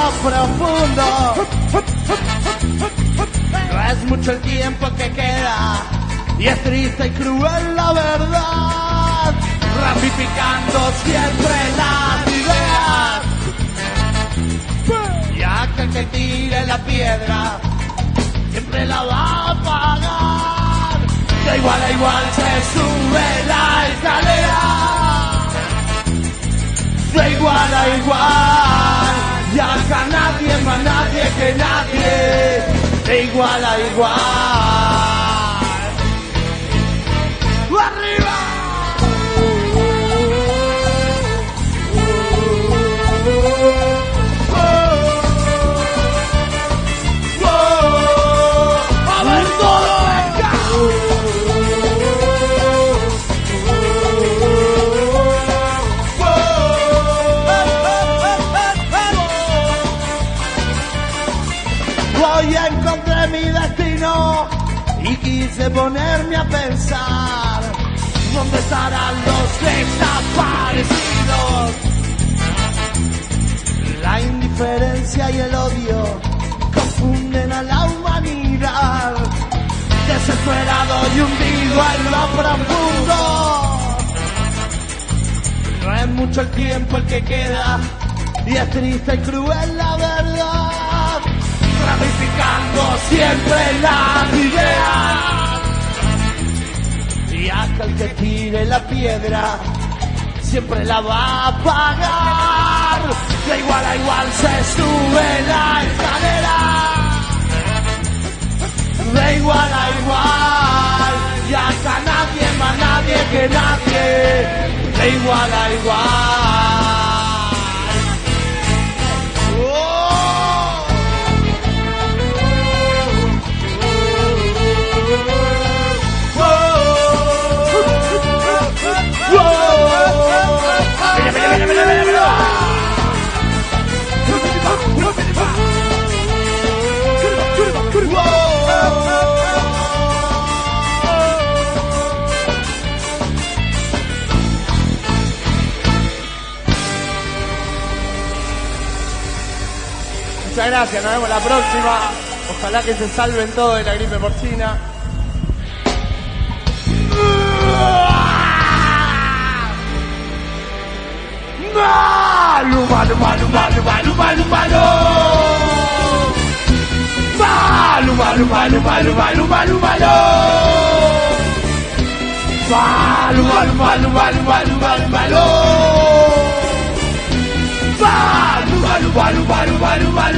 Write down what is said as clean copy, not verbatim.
profundo. No es mucho el tiempo que queda y es triste y cruel la verdad, ramificando siempre las ideas. Y aquel que tire la piedra siempre la va a pagar. De igual a igual se sube la escalera. De igual a igual, y acá nadie más nadie que nadie. De igual a igual. ¡Arriba! ¡A ver todo! Hoy encontré mi destino y quise ponerme a pensar ¿dónde estarán los desaparecidos? La indiferencia y el odio confunden a la humanidad, desesperado y hundido en lo profundo. No es mucho el tiempo el que queda y es triste y cruel la verdad, ramificando siempre las ideas. Y aquel que tire la piedra siempre la va a pagar. De igual a igual se sube la escalera. De igual a igual, y acá nadie más nadie que nadie. De igual a igual. Muchas gracias, nos vemos la próxima. Ojalá que se salven todos de la gripe porcina. Malo, malo, malo, malo, malo, malo, malo. Malo, malo, malo, malo, malo, malo, malo. Malo, malo, malo, malo, malo, malo, malo. Malo, malo, malo, malo, malo, malo.